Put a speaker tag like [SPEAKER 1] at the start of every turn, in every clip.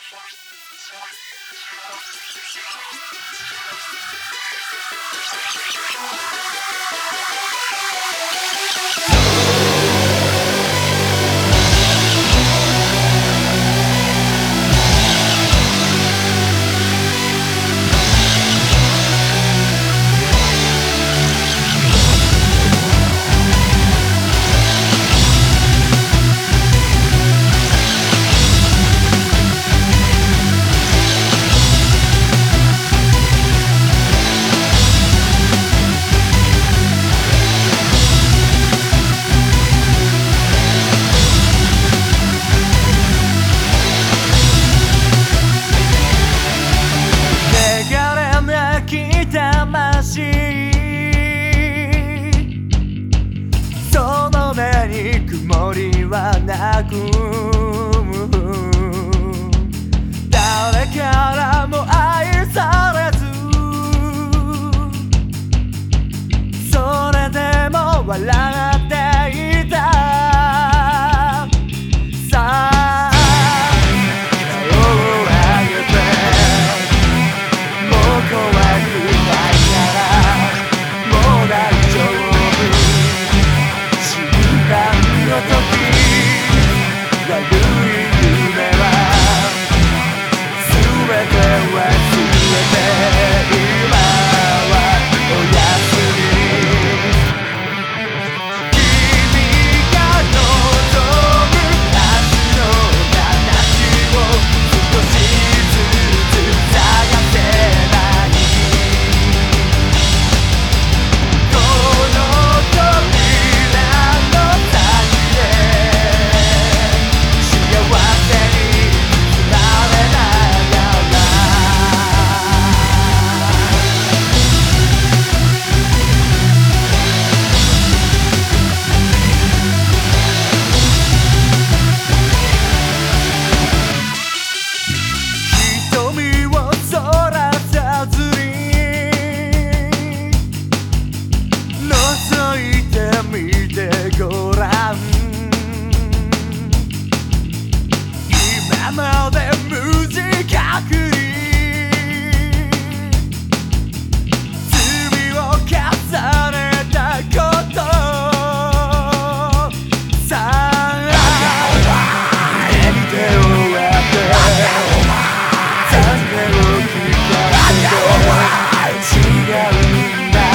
[SPEAKER 1] その目に曇りはなく、誰からも愛されず、それでも笑っていた。さあ手を上げて、もう怖くないから、もう大丈夫。心配の時、悪い夢は全て忘れて、今はおやすみ。君が望む明日の形を少しずつ探せない。この扉の先で幸せに包まれながら、瞳をそらさずに覗いてみてごらん。今まで無自覚に罪を重ねたことさあ、手に手を当て残念を聞かせて、違うんだ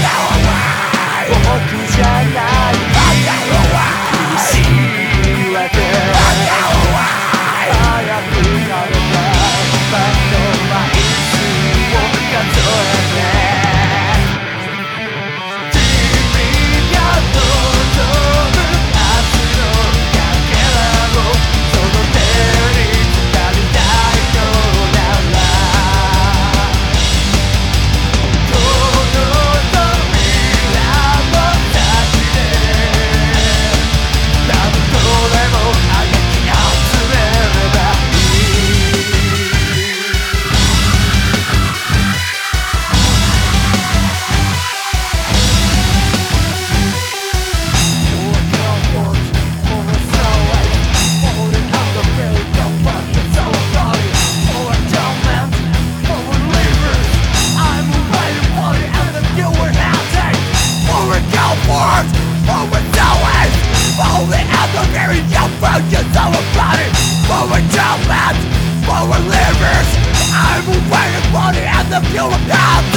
[SPEAKER 1] 僕じゃない、苦しいわけ。早く食べたパンの枚数を数えて、君が望む明日のかけらをその手に掴みたいのなら、この扉の先で何度でもあがき集めればいい。Forward livers, I'm waiting for the end of your path.